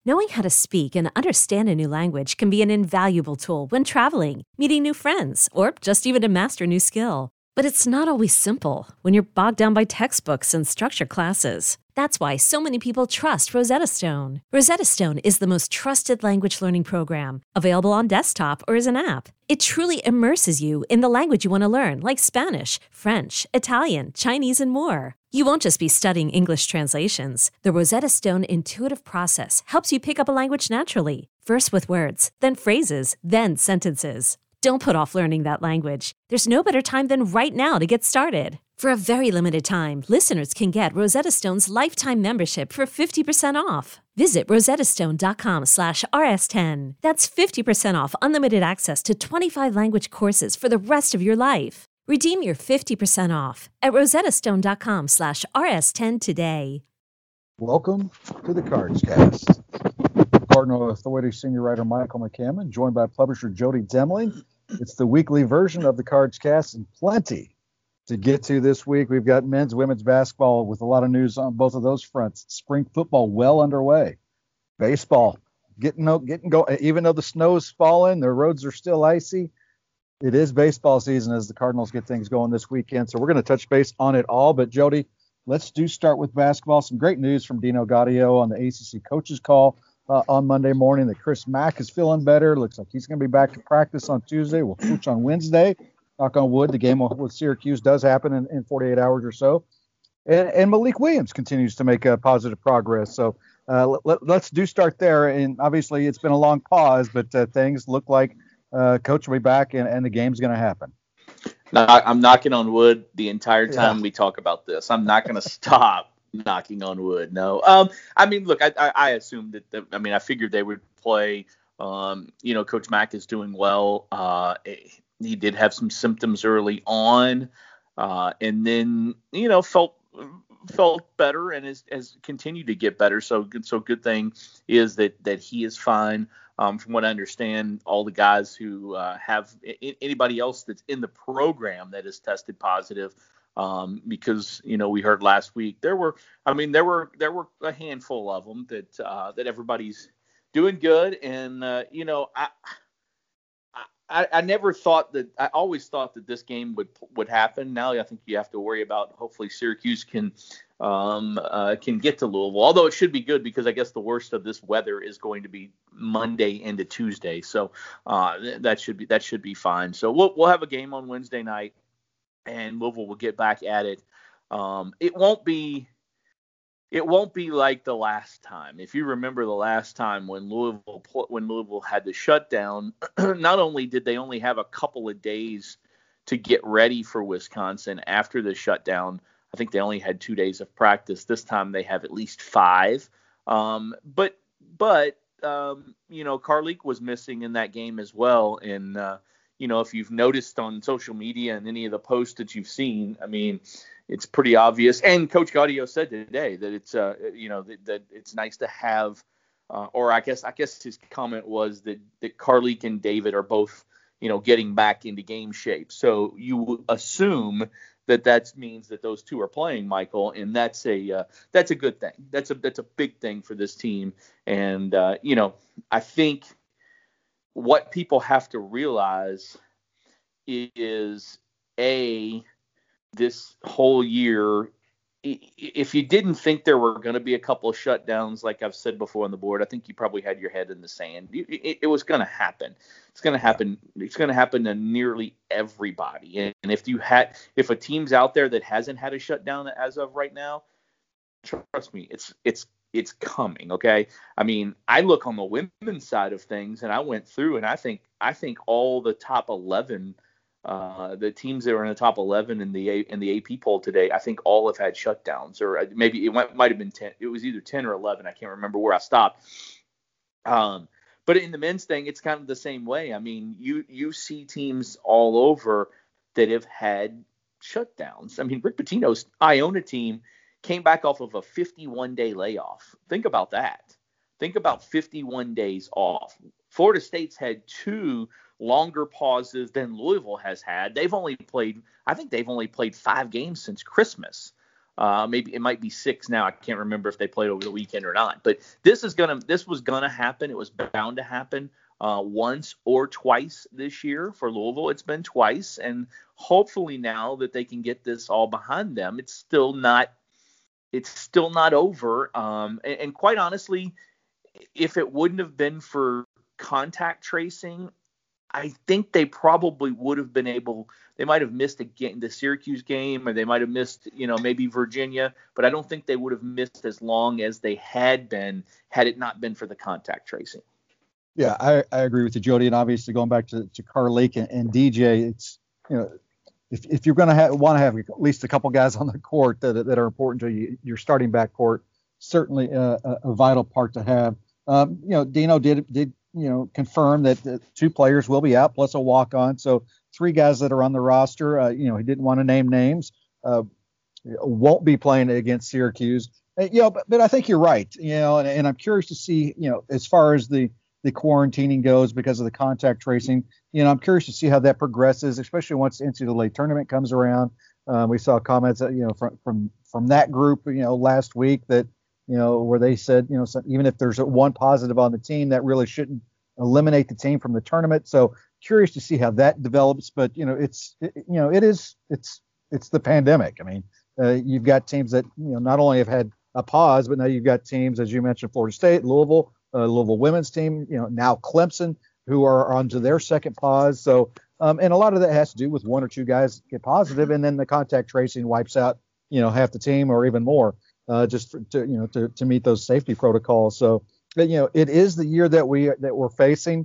Knowing how to speak and understand a new language can be an invaluable tool when traveling, meeting new friends, or just even to master a new skill. But it's not always simple when you're bogged down by textbooks and structured classes. That's why so many people trust Rosetta Stone. Rosetta Stone is the most trusted language learning program, available on desktop or as an app. It truly immerses you in the language you want to learn, like Spanish, French, Italian, Chinese, and more. You won't just be studying English translations. The Rosetta Stone intuitive process helps you pick up a language naturally, first with words, then phrases, then sentences. Don't put off learning that language. There's no better time than right now to get started. For a very limited time, listeners can get Rosetta Stone's lifetime membership for 50% off. Visit rosettastone.com/rs10. That's 50% off unlimited access to 25 language courses for the rest of your life. Redeem your 50% off at rosettastone.com/rs10 today. Welcome to the Cards Cast. Cardinal Authority senior writer Michael McCammon, joined by publisher Jody Demling. It's the weekly version of the Cards Cast, and plenty to get to this week. We've got men's, women's basketball with a lot of news on both of those fronts. Spring football well underway. Baseball getting going. Even though the snow's falling, the roads are still icy. It is baseball season as the Cardinals get things going this weekend. So we're going to touch base on it all. But Jody, let's start with basketball. Some great news from Dino Gaudio on the ACC coaches call on Monday morning that Chris Mack is feeling better. Looks like he's going to be back to practice on Tuesday. We'll coach on Wednesday. Knock on wood, the game with Syracuse does happen in 48 hours or so. And Malik Williams continues to make positive progress. So let's start there. And obviously it's been a long pause, but things look like coach will be back and the game's going to happen. Now, I'm knocking on wood the entire time we talk about this. I'm not going to stop knocking on wood. No. I mean, look, I assumed that, I figured they would play. Coach Mack is doing well. He did have some symptoms early on, and then, felt better and has continued to get better. So good thing is that he is fine. From what I understand, all the guys who have anybody else that's in the program that has tested positive, because we heard last week there were a handful of them that everybody's doing good, and I never thought that. I always thought that this game would happen. Now I think you have to worry about hopefully Syracuse can get to Louisville. Although it should be good because I guess the worst of this weather is going to be Monday into Tuesday. So that should be fine. So we'll have a game on Wednesday night, and Louisville will get back at it. It won't be like the last time. If you remember the last time when Louisville had the shutdown, not only did they only have a couple of days to get ready for Wisconsin after the shutdown, I think they only had 2 days of practice. This time they have at least 5. But Carlik was missing in that game as well. And, if you've noticed on social media and any of the posts that you've seen, it's pretty obvious. And Coach Gaudio said today that it's, that it's nice to have, or I guess his comment was that Carlik and David are both, getting back into game shape. So you assume that means that those two are playing, Michael, and that's a good thing. That's a big thing for this team. And, I think what people have to realize is this whole year, if you didn't think there were going to be a couple of shutdowns, like I've said before on the board, I think you probably had your head in the sand. It was going to happen. It's going to happen. It's going to happen to nearly everybody. And if a team's out there that hasn't had a shutdown as of right now, trust me, it's coming. Okay. I look on the women's side of things, and I went through, and I think all the top 11. The teams that were in the top 11 in the AP poll today, I think all have had shutdowns, or maybe it might have been 10. It was either 10 or 11. I can't remember where I stopped. But in the men's thing, it's kind of the same way. You see teams all over that have had shutdowns. Rick Pitino's Iona team came back off of a 51-day layoff. Think about that. Think about 51 days off. Florida State's had 2 longer pauses than Louisville has had. I think they've only played 5 games since Christmas. Maybe it might be 6 now. I can't remember if they played over the weekend or not. But this was gonna happen. It was bound to happen once or twice this year for Louisville. It's been twice, and hopefully now that they can get this all behind them, it's still not over. And quite honestly, if it wouldn't have been for contact tracing, I think they probably would have been able. They might have missed the Syracuse game, or they might have missed, maybe Virginia. But I don't think they would have missed as long as they had been had it not been for the contact tracing. Yeah, I agree with you, Jody. And obviously, going back to Carlake and DJ, it's if you're going to want to have at least a couple guys on the court that are important to you, your starting backcourt, certainly a vital part to have. Dino did confirm that the 2 players will be out plus a walk-on. So 3 guys that are on the roster. He didn't want to name names. Won't be playing against Syracuse. But I think you're right. And I'm curious to see, as far as the quarantining goes because of the contact tracing. I'm curious to see how that progresses, especially once the NCAA tournament comes around. We saw comments from that group, last week that, where they said, so even if there's one positive on the team, that really shouldn't eliminate the team from the tournament. So curious to see how that develops. But it's the pandemic. I mean, you've got teams that not only have had a pause, but now you've got teams, as you mentioned, Florida State, Louisville women's team, now Clemson, who are onto their second pause. So and a lot of that has to do with 1 or 2 guys get positive, and then the contact tracing wipes out half the team or even more. Just to meet those safety protocols. So, it is the year that we're facing.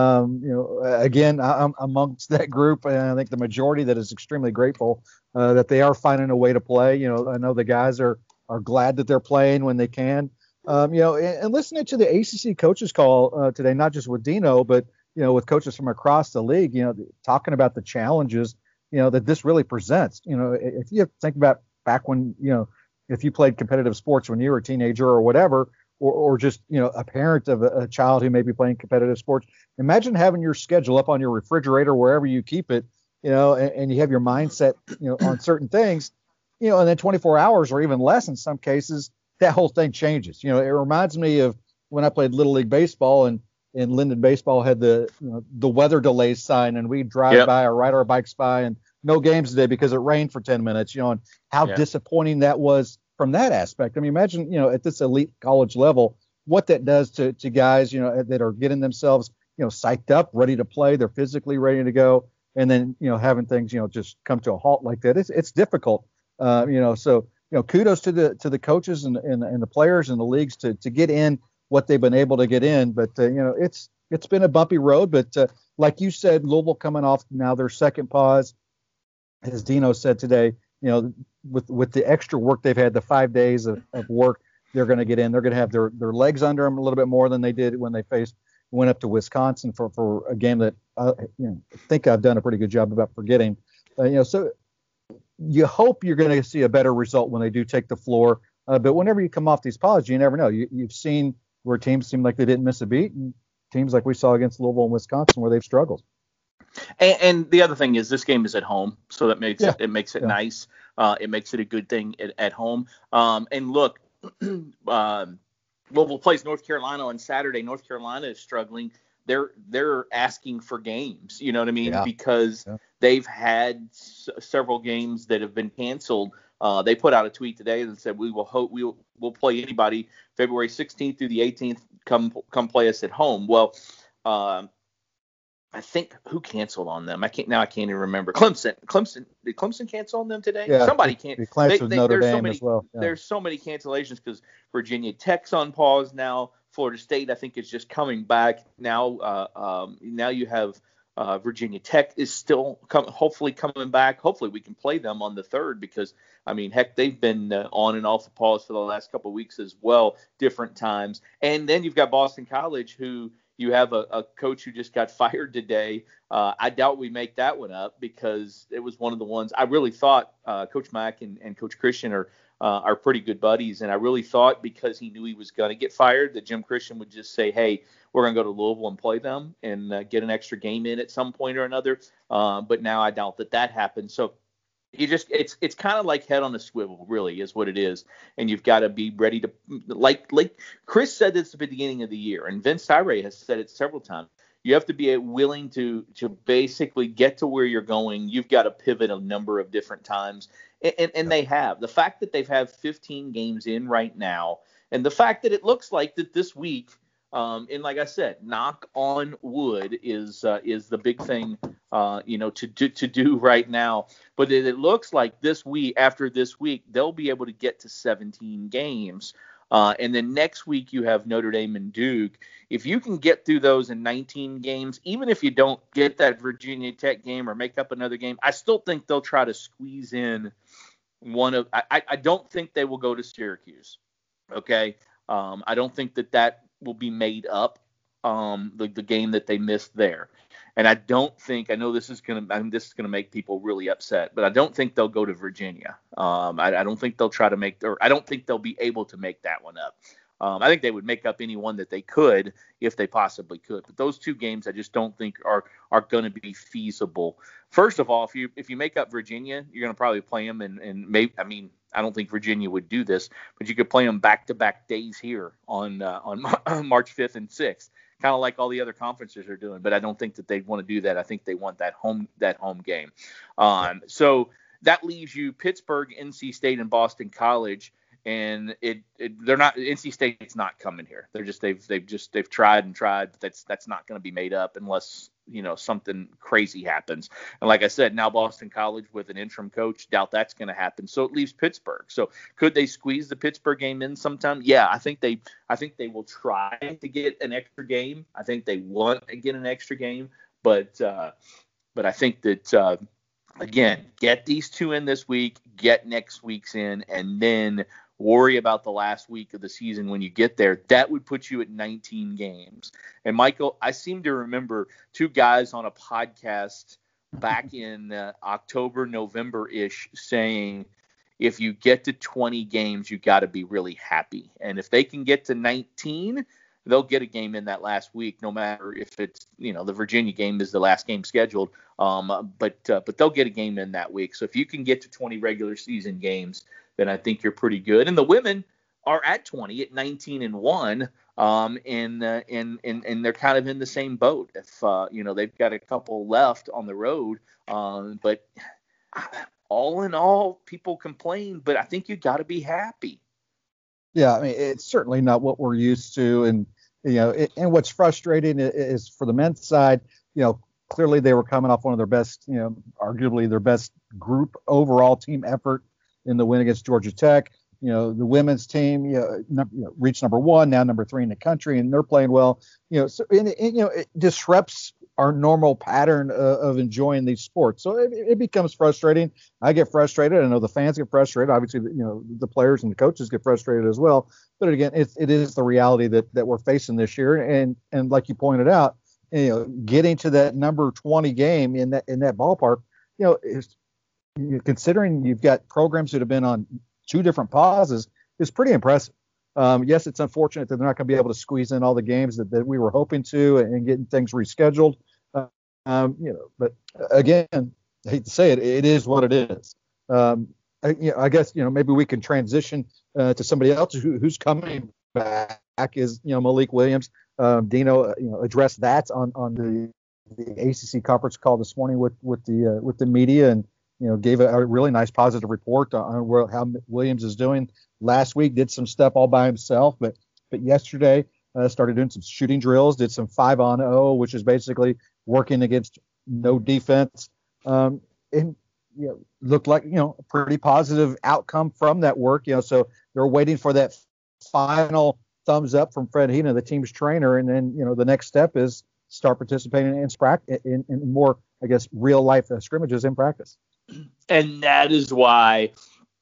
Again, I'm amongst that group, and I think the majority that is extremely grateful that they are finding a way to play. I know the guys are glad that they're playing when they can. And listening to the ACC coaches call today, not just with Dino, but with coaches from across the league, talking about the challenges that this really presents. If you think about back when if you played competitive sports when you were a teenager or whatever, or just, a parent of a child who may be playing competitive sports, imagine having your schedule up on your refrigerator, wherever you keep it, and you have your mindset, on certain things, and then 24 hours or even less in some cases, that whole thing changes. It reminds me of when I played Little League Baseball and Linden Baseball had the weather delays sign, and we'd drive by or ride our bikes by and no games today because it rained for 10 minutes, and how disappointing that was from that aspect. I mean, imagine, at this elite college level, what that does to guys, that are getting themselves, psyched up, ready to play. They're physically ready to go. And then, having things, just come to a halt like that. It's difficult. So, kudos to the coaches and the players and the leagues to get in what they've been able to get in. But, it's been a bumpy road. But like you said, Louisville coming off now their second pause, as Dino said today, with the extra work they've had, the 5 days of work, they're going to get in. They're going to have their legs under them a little bit more than they did when they went up to Wisconsin for a game that I think I've done a pretty good job about forgetting. So you hope you're going to see a better result when they do take the floor. But whenever you come off these pauses, you never know. You've seen where teams seem like they didn't miss a beat, and teams like we saw against Louisville and Wisconsin where they've struggled. And the other thing is this game is at home, so that makes it nice. It makes it a good thing at home. And look, Louisville plays North Carolina on Saturday. North Carolina is struggling. They're asking for games. You know what I mean? Because they've had several games that have been canceled. They put out a tweet today that said we'll play anybody February 16th through the 18th. Come play us at home. Well, I think who canceled on them? I can't even remember. Clemson. Did Clemson cancel on them today? Yeah, somebody can't. Notre Dame as well. Yeah. There's so many cancellations because Virginia Tech's on pause now. Florida State, I think, is just coming back now. Now you have Virginia Tech is still hopefully coming back. Hopefully we can play them on the 3rd because, I mean, heck, they've been on and off the pause for the last couple of weeks as well, different times. And then you've got Boston College, who you have a coach who just got fired today. I doubt we make that one up because it was one of the ones I really thought Coach Mack and Coach Christian are pretty good buddies. And I really thought because he knew he was going to get fired that Jim Christian would just say, hey, we're going to go to Louisville and play them and get an extra game in at some point or another. But now I doubt that happened. So it's kind of like head on a swivel, really, is what it is. And you've got to be ready to, like Chris said this at the beginning of the year, and Vince Tyra has said it several times. You have to be willing to basically get to where you're going. You've got to pivot a number of different times, and they have. The fact that they've had 15 games in right now, and the fact that it looks like that this week, and like I said, knock on wood is the big thing, to do right now. But it looks like after this week, they'll be able to get to 17 games. And then next week you have Notre Dame and Duke. If you can get through those in 19 games, even if you don't get that Virginia Tech game or make up another game, I still think they'll try to squeeze in one of. I don't think they will go to Syracuse. Okay, I don't think that will be made up. The game that they missed there. And I know this is gonna make people really upset, but I don't think they'll go to Virginia. I don't think they'll try to I don't think they'll be able to make that one up. I think they would make up any one that they could if they possibly could. But those two games I just don't think are going to be feasible. First of all, if you make up Virginia, you're going to probably play them and maybe, I don't think Virginia would do this, but you could play them back-to-back days here on March 5th and 6th, kind of like all the other conferences are doing. But I don't think that they'd want to do that. I think they want that home game. So that leaves you Pittsburgh, NC State, and Boston College. And they're not. NC State's not coming here. They've tried and tried, but that's not going to be made up unless something crazy happens. And like I said, now Boston College with an interim coach, doubt that's going to happen. So it leaves Pittsburgh. So could they squeeze the Pittsburgh game in sometime? Yeah, I think they will try to get an extra game. I think they want to get an extra game, but I think that again, get these two in this week, get next week's in, and then worry about the last week of the season when you get there. That would put you at 19 games. And Michael, I seem to remember two guys on a podcast back in October, November-ish saying, if you get to 20 games, you got to be really happy. And if they can get to 19, they'll get a game in that last week, no matter if it's, the Virginia game is the last game scheduled. But they'll get a game in that week. So if you can get to 20 regular season games, then I think you're pretty good. And the women are at 20 at 19-1. And they're kind of in the same boat. If, they've got a couple left on the road. But all in all, people complain, but I think you got to be happy. Yeah, it's certainly not what we're used to. And, and what's frustrating is for the men's side, clearly they were coming off one of their best, arguably their best group overall team effort in the win against Georgia Tech. The women's team, reached number 1, now number 3 in the country, and they're playing well. So it disrupts our normal pattern of enjoying these sports. So it becomes frustrating. I get frustrated. I know the fans get frustrated. Obviously, the players and the coaches get frustrated as well. But again, it is the reality that we're facing this year. And like you pointed out, getting to that number 20 game in that ballpark, considering you've got programs that have been on 2 different pauses, is pretty impressive. Yes, it's unfortunate that they're not going to be able to squeeze in all the games that we were hoping to and getting things rescheduled. But again, I hate to say it, it is what it is. I guess, maybe we can transition to somebody else who's coming back is, Malik Williams. Dino, addressed that on the ACC conference call this morning with the media, and gave a really nice positive report on how Williams is doing. Last week did some stuff all by himself, but yesterday started doing some shooting drills, did some 5-on-0, which is basically working against no defense, and looked like a pretty positive outcome from that work. So they're waiting for that final thumbs up from Fred Hina, the team's trainer, and then the next step is start participating in more, I guess, real life scrimmages in practice. And that is why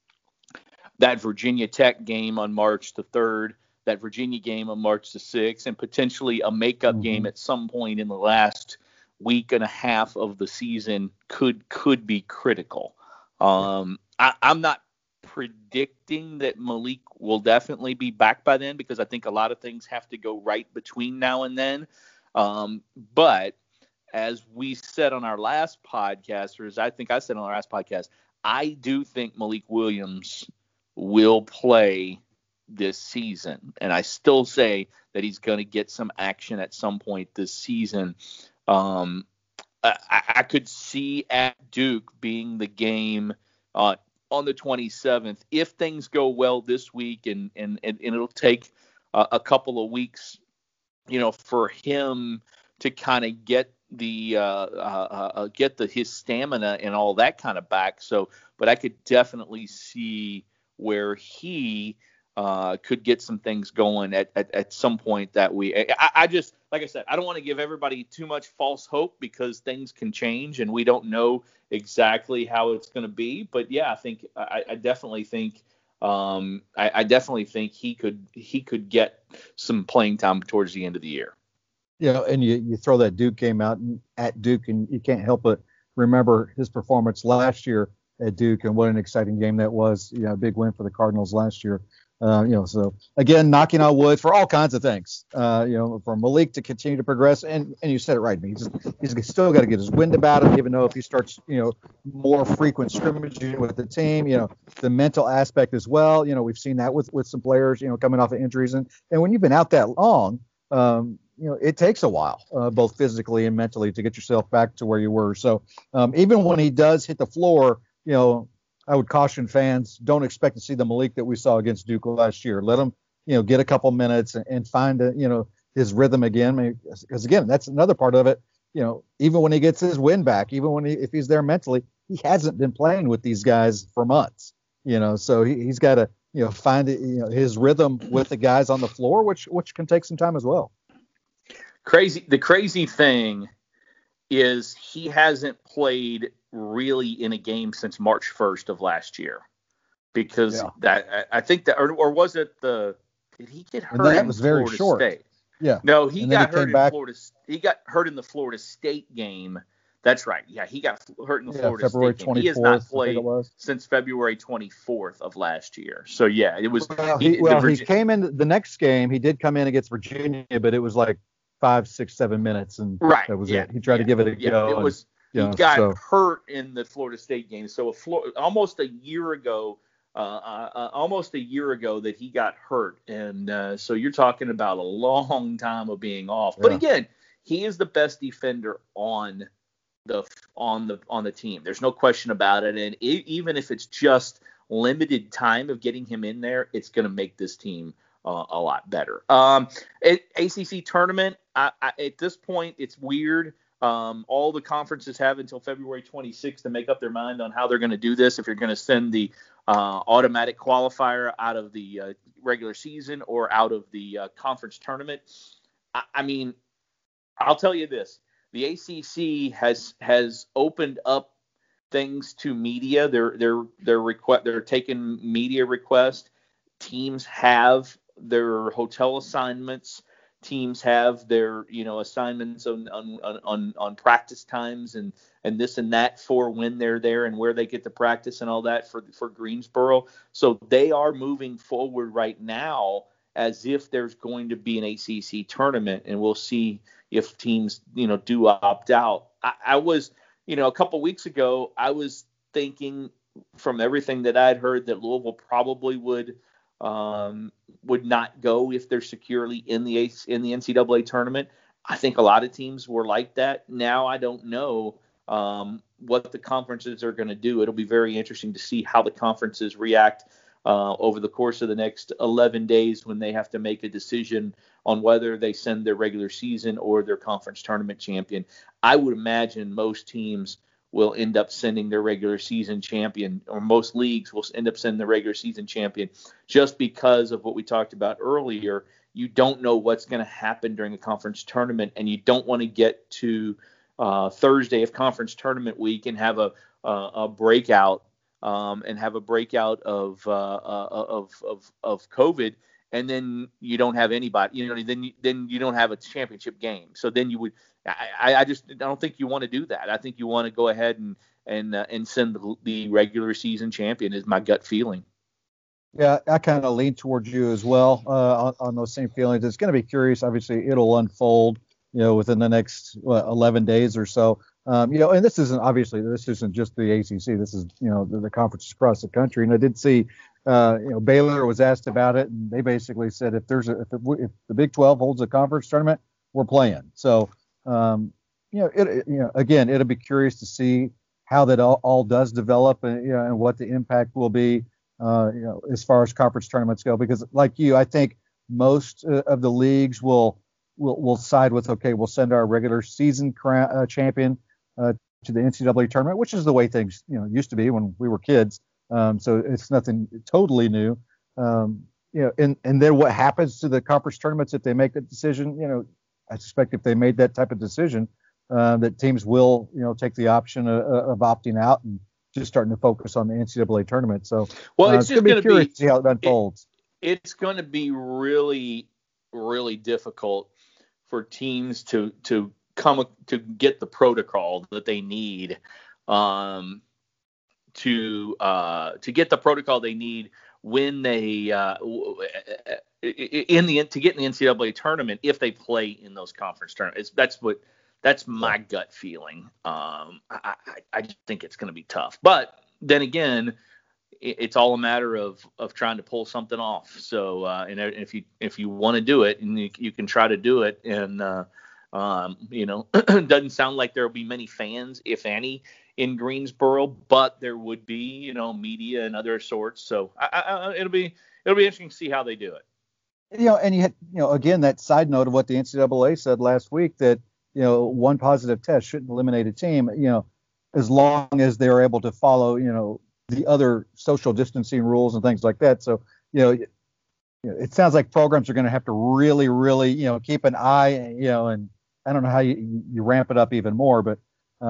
that Virginia Tech game on March the 3rd, that Virginia game on March the 6th, and potentially a makeup game at some point in the last week and a half of the season could be critical. I'm not predicting that Malik will definitely be back by then, because I think a lot of things have to go right between now and then. But as we said on our last podcast, or as I think I said on our last podcast, I do think Malik Williams will play this season, and I still say that he's going to get some action at some point this season. I could see at Duke being the game on the 27th if things go well this week, and it'll take a couple of weeks, for him to kind of get his stamina and all that kind of back. So, but I could definitely see where he could get some things going at some point that week. I just, like I said, I don't want to give everybody too much false hope because things can change and we don't know exactly how it's going to be. But yeah, I definitely think he could get some playing time towards the end of the year. And you throw that Duke game out at Duke, and you can't help but remember his performance last year at Duke and what an exciting game that was. A big win for the Cardinals last year. So again, knocking on wood for all kinds of things. For Malik to continue to progress, and you said it right. He's still got to get his wind about him, even though if he starts, more frequent scrimmaging with the team, the mental aspect as well. We've seen that with some players, coming off of injuries, and when you've been out that long, it takes a while, both physically and mentally, to get yourself back to where you were. So even when he does hit the floor, I would caution fans, don't expect to see the Malik that we saw against Duke last year. Let him, get a couple minutes and find, his rhythm again. Because again, that's another part of it. Even when he gets his wind back, even if he's there mentally, he hasn't been playing with these guys for months. So he's got to, find his rhythm with the guys on the floor, which can take some time as well. The crazy thing is he hasn't played really in a game since March 1st of last year, because I think that, or was it did he get hurt? And that was very Florida short. State? Yeah. No, he got hurt in Florida. He got hurt in the Florida State game. That's right. Yeah, he got hurt in the Florida February State game. 24th, He has not played since February 24th of last year. So yeah, it was. He came in the next game. He did come in against Virginia, but it was like 5, 6, 7 minutes, and that was it. He tried to give it a go. It was. He got hurt in the Florida State game. So almost a year ago that he got hurt, and so you're talking about a long time of being off. But again, he is the best defender on the team. There's no question about it. And even if it's just limited time of getting him in there, it's going to make this team a lot better. ACC tournament, at this point, it's weird. All the conferences have until February 26th to make up their mind on how they're going to do this. If you're going to send the automatic qualifier out of the regular season or out of the conference tournament. I mean, I'll tell you this: the ACC has opened up things to media. They're taking media requests. Teams have their hotel assignments. Teams have their assignments on practice times and this and that for when they're there and where they get to practice and all that for Greensboro. So they are moving forward right now as if there's going to be an ACC tournament, and we'll see if teams do opt out. I was a couple weeks ago I was thinking, from everything that I'd heard, that Louisville probably would not go if they're securely in the NCAA tournament. I think a lot of teams were like that. Now I don't know what the conferences are going to do. It'll be very interesting to see how the conferences react over the course of the next 11 days when they have to make a decision on whether they send their regular season or their conference tournament champion. I would imagine most teams will end up sending their regular season champion, or most leagues will end up sending their regular season champion, just because of what we talked about earlier. You don't know what's going to happen during a conference tournament, and you don't want to get to Thursday of conference tournament week and have a breakout of COVID, and then you don't have anybody. Then you don't have a championship game. So then you would. I don't think you want to do that. I think you want to go ahead and send the regular season champion, is my gut feeling. Yeah, I kind of lean towards you as well on those same feelings. It's going to be curious. Obviously, it'll unfold, within the next 11 days or so. And this isn't just the ACC. This is, the conferences across the country. And I did see, Baylor was asked about it, and they basically said if the Big 12 holds a conference tournament, we're playing. So, again, it'll be curious to see how that all does develop, and what the impact will be, as far as conference tournaments go. Because, like you, I think most of the leagues will side with, okay, we'll send our regular season champion to the NCAA tournament, which is the way things used to be when we were kids. So it's nothing totally new. And then what happens to the conference tournaments if they make that decision? I suspect if they made that type of decision, that teams will take the option of opting out and just starting to focus on the NCAA tournament. So it's just going to curious to see how it unfolds. It's going to be really, really difficult for teams to get the protocol that they need, to get the protocol they need when they to get in the NCAA tournament if they play in those conference tournaments. That's my gut feeling. I just think it's going to be tough, but then again, it's all a matter of trying to pull something off. So, and if you want to do it, and you can try to do it, and it doesn't sound like there will be many fans, if any, in Greensboro, but there would be, media and other sorts. So it'll be interesting to see how they do it. And you had, again, that side note of what the NCAA said last week, that, one positive test shouldn't eliminate a team, as long as they're able to follow, the other social distancing rules and things like that. So, it sounds like programs are going to have to really, really, keep an eye, and I don't know how you ramp it up even more, but,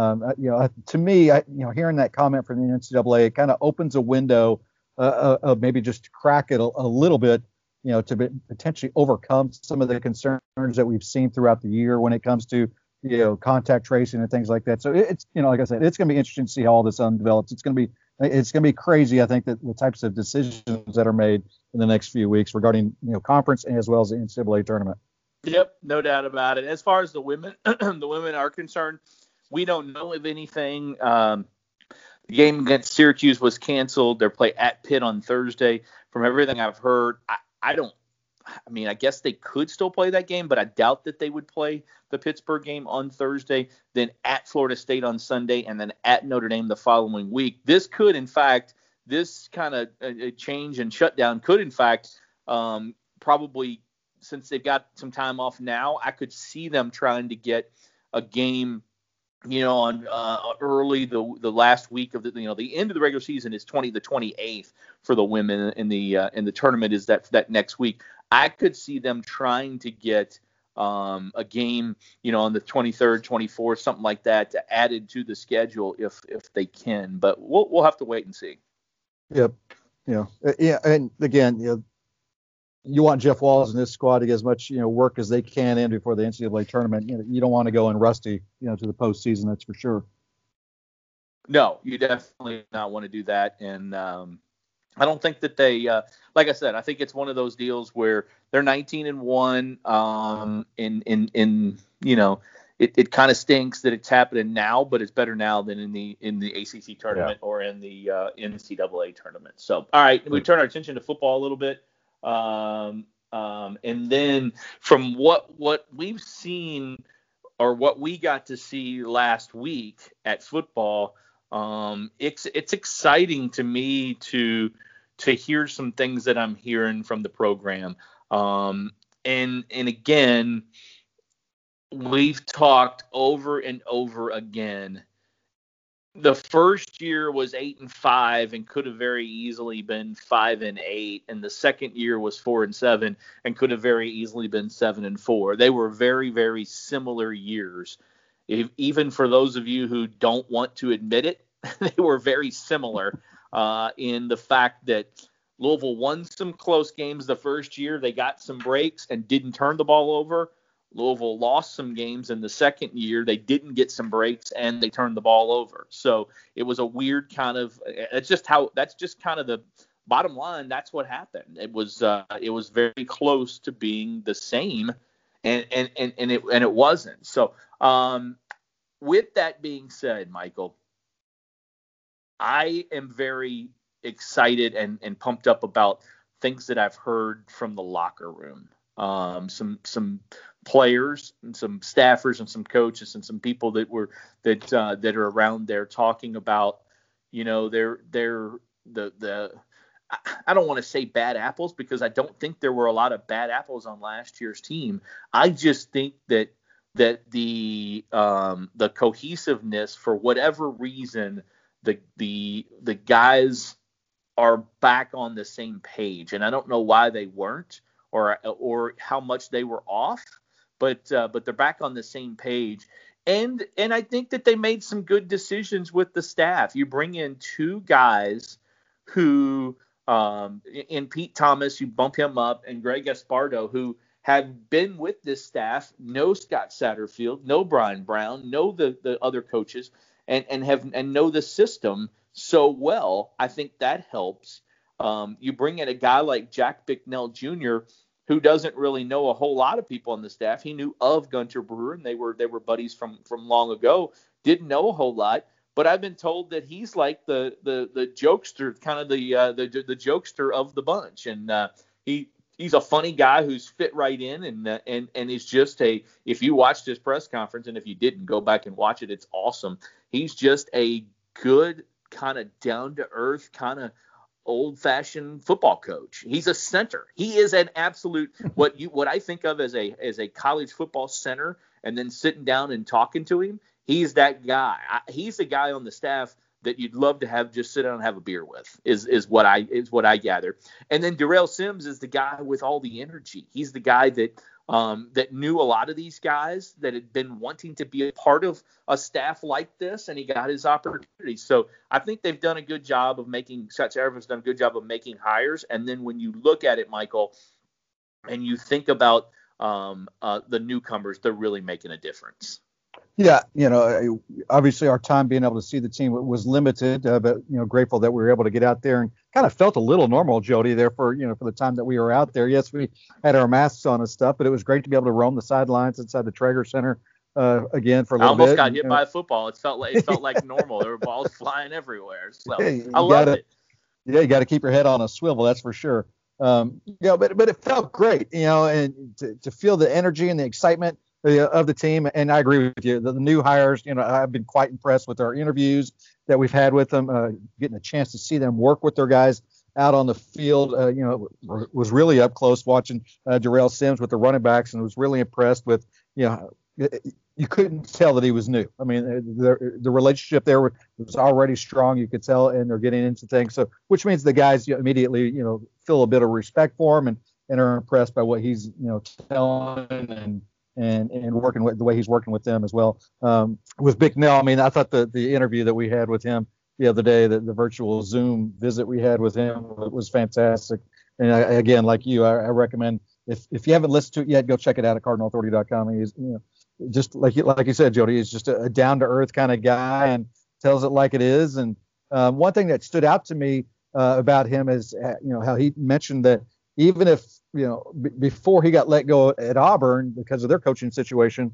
to me, hearing that comment from the NCAA, it kind of opens a window of maybe just to crack it a little bit, to potentially overcome some of the concerns that we've seen throughout the year when it comes to, contact tracing and things like that. So it's, like I said, it's going to be interesting to see how all this develops. It's going to be crazy, I think, that the types of decisions that are made in the next few weeks regarding, conference as well as the NCAA tournament. Yep, no doubt about it. As far as the women, are concerned, we don't know of anything. The game against Syracuse was canceled. They're playing at Pitt on Thursday. From everything I've heard, I guess they could still play that game, but I doubt that they would play the Pittsburgh game on Thursday, then at Florida State on Sunday, and then at Notre Dame the following week. This could, in fact, this kind of change and shutdown could, in fact, probably, since they've got some time off now, I could see them trying to get a game, on early the last week of the end of the regular season is the 28th for the women, in the tournament is that next week. I could see them trying to get a game, on the 23rd, 24th, something like that, added to the schedule if they can. But we'll have to wait and see. Yep. And again, you want Jeff Walz and this squad to get as much, work as they can in before the NCAA tournament. You don't want to go in rusty, to the postseason. That's for sure. No, you definitely not want to do that. And I don't think that they, like I said, I think it's one of those deals where they're 19-1. It kind of stinks that it's happening now, but it's better now than in the ACC tournament or in the NCAA tournament. So, all right, we turn our attention to football a little bit. And then from what we've seen, or what we got to see last week at football, it's exciting to me to hear some things that I'm hearing from the program. And again, we've talked over and over again. The first year was 8-5 and could have very easily been 5-8, and the second year was 4-7 and could have very easily been 7-4. They were very, very similar years. Even for those of you who don't want to admit it, they were very similar in the fact that Louisville won some close games the first year. They got some breaks and didn't turn the ball over. Louisville lost some games in the second year. They didn't get some breaks and they turned the ball over. So it was a weird kind of, that's just kind of the bottom line. That's what happened. It was very close to being the same, and it wasn't. So with that being said, Michael, I am very excited and pumped up about things that I've heard from the locker room. Some players and some staffers and some coaches and some people that are around there talking about, they're the I don't want to say bad apples, because I don't think there were a lot of bad apples on last year's team. I just think that the cohesiveness, for whatever reason, the guys are back on the same page, and I don't know why they weren't, or how much they were off, but they're back on the same page. And I think that they made some good decisions with the staff. You bring in two guys who, in Pete Thomas, you bump him up, and Greg Espardo, who have been with this staff, know Scott Satterfield, know Brian Brown, know the other coaches, and know the system so well. I think that helps. You bring in a guy like Jack Bicknell Jr., who doesn't really know a whole lot of people on the staff. He knew of Gunter Brewer, and they were buddies from long ago. Didn't know a whole lot, but I've been told that he's like the jokester, kind of the jokester of the bunch, and he's a funny guy who's fit right in, and is just if you watched his press conference, and if you didn't, go back and watch it, it's awesome. He's just a good, kind of down to earth, kind of old-fashioned football coach. He's a center. He is an absolute what I think of as a college football center, and then sitting down and talking to him. He's that guy. He's the guy on the staff that you'd love to have just sit down and have a beer with. Is what I gather. And then Darrell Sims is the guy with all the energy. He's the guy that knew a lot of these guys, that had been wanting to be a part of a staff like this, and he got his opportunity. So I think they've done a good job of Scott Satterfield's done a good job of making hires. And then when you look at it, Michael, and you think about the newcomers, they're really making a difference. Yeah, obviously our time being able to see the team was limited, but grateful that we were able to get out there and kind of felt a little normal, Jody, there for the time that we were out there. Yes, we had our masks on and stuff, but it was great to be able to roam the sidelines inside the Traeger Center again for a little bit. I almost got hit by a football. It felt like normal. There were balls flying everywhere. So I loved it. Yeah, you got to keep your head on a swivel, that's for sure. But it felt great, and to feel the energy and the excitement of the team. And I agree with you. The new hires, I've been quite impressed with our interviews that we've had with them, getting a chance to see them work with their guys out on the field. Was really up close watching Darrell Sims with the running backs, and was really impressed with, you couldn't tell that he was new. I mean, the relationship there was already strong. You could tell, and they're getting into things. So, which means the guys immediately, feel a bit of respect for him and are impressed by what he's, telling and working with the way he's working with them as well. With Bicknell, I mean, I thought the interview that we had with him the other day, the virtual Zoom visit we had with him was fantastic. And again, like you, I recommend, if you haven't listened to it yet, go check it out at cardinalauthority.com. He's, just like you said, Jody, he's just a down to earth kind of guy and tells it like it is. And one thing that stood out to me about him is, how he mentioned that even if, before he got let go at Auburn because of their coaching situation,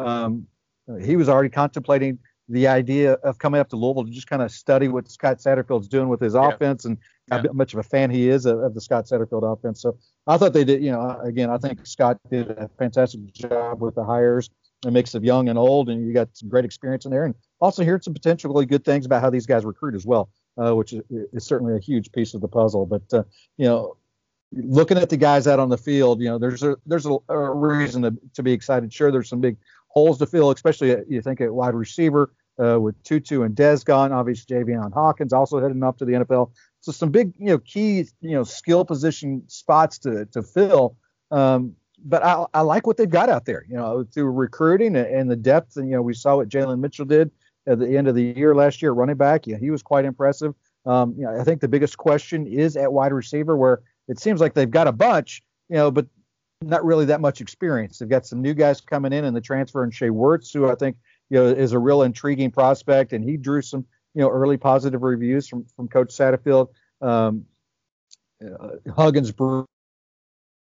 he was already contemplating the idea of coming up to Louisville to just kind of study what Scott Satterfield's doing with his offense and how much of a fan he is of the Scott Satterfield offense. So I thought they did, again, I think Scott did a fantastic job with the hires, a mix of young and old, and you got some great experience in there. And also heard some potentially good things about how these guys recruit as well, which is certainly a huge piece of the puzzle. But, looking at the guys out on the field, there's a reason to be excited. Sure, there's some big holes to fill, especially you think at wide receiver with Tutu and Dez gone. Obviously, Javion Hawkins also heading up to the NFL. So some big, key, skill position spots to fill. But I like what they've got out there, through recruiting and the depth. And, we saw what Jalen Mitchell did at the end of the year last year, running back. Yeah, he was quite impressive. I think the biggest question is at wide receiver, where it seems like they've got a bunch, but not really that much experience. They've got some new guys coming in, and the transfer in Shea Wertz, who I think, is a real intriguing prospect, and he drew some, early positive reviews from Coach Satterfield. Huggins Brewer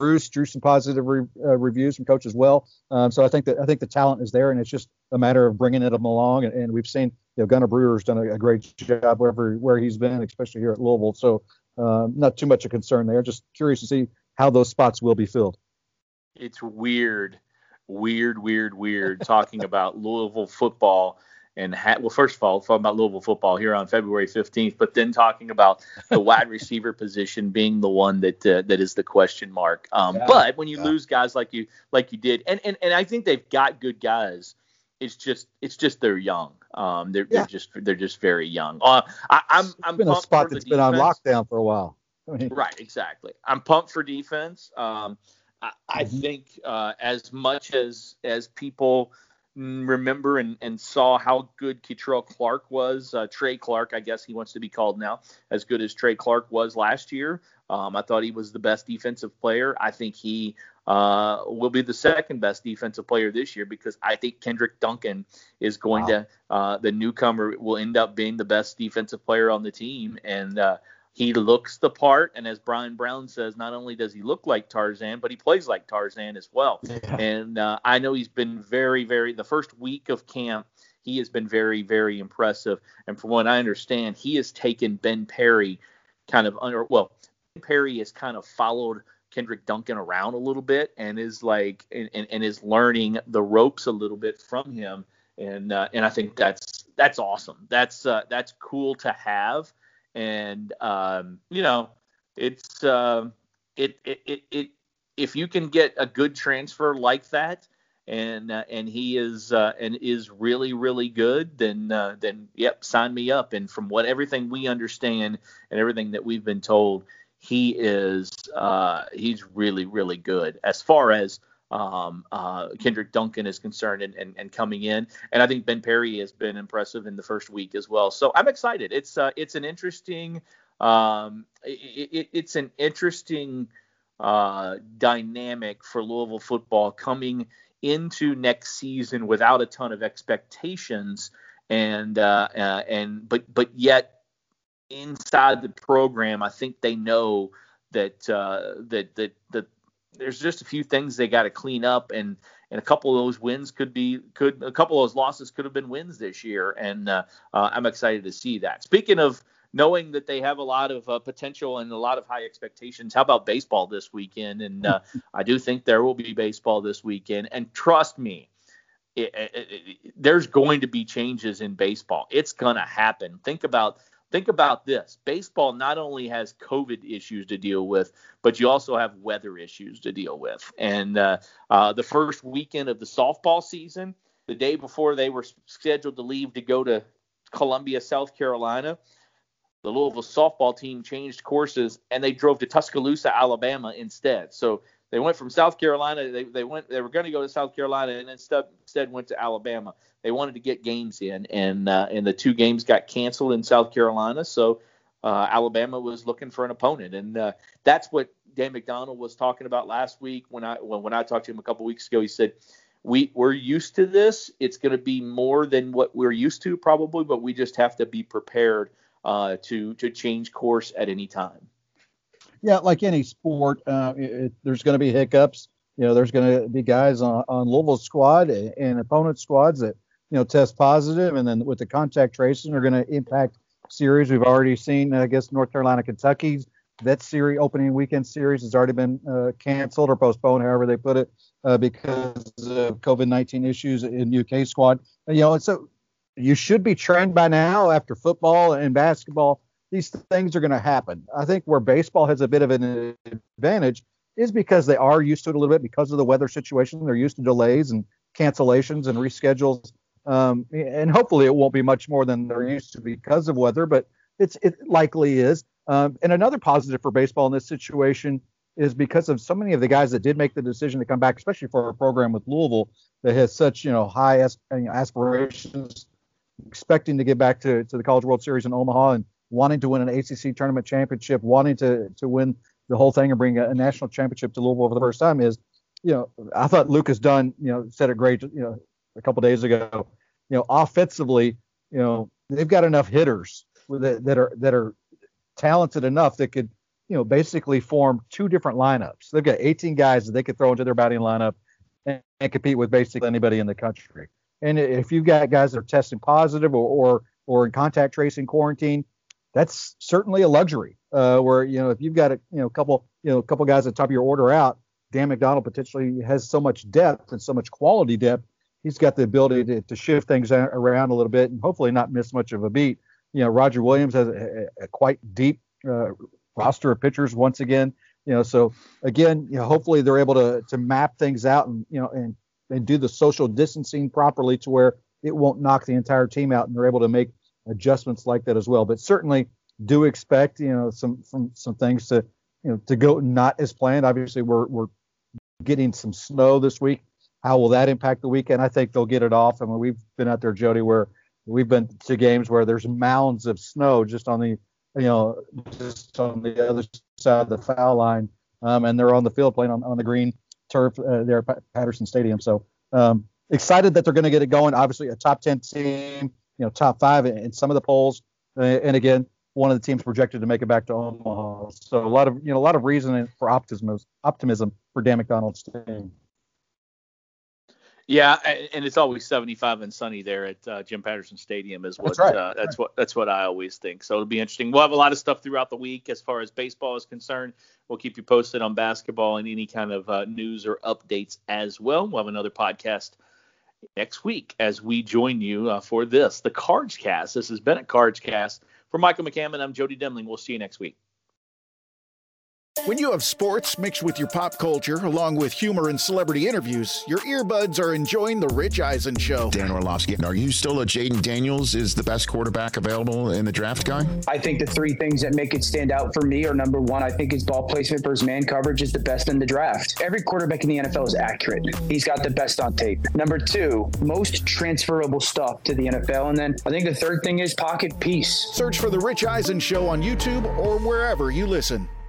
Bruce drew some positive reviews from coach as well. So I think the talent is there, and it's just a matter of bringing them along. And we've seen, Gunnar Brewer's done a great job where he's been, especially here at Louisville. So not too much of concern there. Just curious to see how those spots will be filled. It's weird talking about Louisville football. And first of all, talking about Louisville football here on February 15th, but then talking about the wide receiver position being the one that is the question mark. But when you lose guys like you did, and I think they've got good guys, it's just they're young. They're just very young. I'm been a spot that's been on lockdown for a while. Right, exactly. I'm pumped for defense. I think as much as people remember and saw how good Keetrell Clark was, Trey Clark, I guess he wants to be called now, as good as Trey Clark was last year. I thought he was the best defensive player. I think he will be the second best defensive player this year, because I think Kendrick Duncan is going to, the newcomer, will end up being the best defensive player on the team. And he looks the part, and as Brian Brown says, not only does he look like Tarzan, but he plays like Tarzan as well. Yeah. And I know he's been very, very – the first week of camp, he has been very, very impressive. And from what I understand, he has taken Ben Perry kind of under – well, Ben Perry has kind of followed Kendrick Duncan around a little bit and is like – and is learning the ropes a little bit from him. And I think that's awesome. That's cool to have. And it's if you can get a good transfer like that, and he is really, really good, then yep, sign me up. And from everything we understand and everything that we've been told, he's really, really good as far as Kendrick Duncan is concerned and coming in. And I think Ben Perry has been impressive in the first week as well. So I'm excited. It's an interesting dynamic for Louisville football coming into next season without a ton of expectations, but yet inside the program, I think they know that there's just a few things they got to clean up, and a couple of those a couple of those losses could have been wins this year, and I'm excited to see that. Speaking of knowing that they have a lot of potential and a lot of high expectations, how about baseball this weekend? And I do think there will be baseball this weekend, and trust me, there's going to be changes in baseball. It's going to happen. Think about this. Baseball not only has COVID issues to deal with, but you also have weather issues to deal with. And the first weekend of the softball season, the day before they were scheduled to leave to go to Columbia, South Carolina, the Louisville softball team changed courses and they drove to Tuscaloosa, Alabama instead. So they went from South Carolina. They were going to go to South Carolina and instead went to Alabama. They wanted to get games in, and the two games got canceled in South Carolina. So Alabama was looking for an opponent, and that's what Dan McDonald was talking about last week when I talked to him a couple weeks ago. He said, we're used to this. It's going to be more than what we're used to probably, but we just have to be prepared to change course at any time. Yeah, like any sport, there's going to be hiccups. There's going to be guys on Louisville's squad and opponent squads that, test positive, and then with the contact tracing are going to impact series. We've already seen, I guess, North Carolina, Kentucky's that series, opening weekend series, has already been canceled or postponed, however they put it, because of COVID-19 issues in UK squad. So you should be trained by now after football and basketball. These things are going to happen. I think where baseball has a bit of an advantage is because they are used to it a little bit because of the weather situation. They're used to delays and cancellations and reschedules. And hopefully it won't be much more than they're used to because of weather, but it likely is. And another positive for baseball in this situation is because of so many of the guys that did make the decision to come back, especially for a program with Louisville that has such, high aspirations, expecting to get back to the College World Series in Omaha and wanting to win an ACC tournament championship, wanting to win the whole thing and bring a national championship to Louisville for the first time is, I thought Lucas Dunn, said it great, a couple days ago, offensively, they've got enough hitters that are talented enough that could basically form two different lineups. They've got 18 guys that they could throw into their batting lineup and compete with basically anybody in the country. And if you've got guys that are testing positive or in contact tracing quarantine, that's certainly a luxury. Where if you've got a couple guys at the top of your order out, Dan McDonald potentially has so much depth and so much quality depth. He's got the ability to shift things around a little bit and hopefully not miss much of a beat. Roger Williams has a quite deep roster of pitchers once again. So again, hopefully they're able to map things out and do the social distancing properly to where it won't knock the entire team out, and they're able to make adjustments like that as well. But certainly do expect some things to go not as planned. Obviously we're getting some snow this week. How will that impact the weekend? I think they'll get it off. I mean, we've been out there, Jody, where we've been to games where there's mounds of snow just on the other side of the foul line, and they're on the field playing on the green turf there at Patterson Stadium. So excited that they're going to get it going. Obviously a top 10 team, top 5 in some of the polls, and again, one of the teams projected to make it back to Omaha. So a lot of reason for optimism for Dan McDonald's team. Yeah, and it's always 75 and sunny there at Jim Patterson Stadium is what. That's right. That's what I always think. So it'll be interesting. We'll have a lot of stuff throughout the week as far as baseball is concerned. We'll keep you posted on basketball and any kind of news or updates as well. We'll have another podcast next week as we join you for the Cards Cast. This has been a Cards Cast. For Michael McCammon, I'm Jody Demling. We'll see you next week. When you have sports mixed with your pop culture, along with humor and celebrity interviews, your earbuds are enjoying The Rich Eisen Show. Dan Orlovsky, are you still a Jaden Daniels is the best quarterback available in the draft guy? I think the three things that make it stand out for me are, number one, I think his ball placement versus man coverage is the best in the draft. Every quarterback in the NFL is accurate. He's got the best on tape. Number two, most transferable stuff to the NFL. And then I think the third thing is pocket peace. Search for The Rich Eisen Show on YouTube or wherever you listen.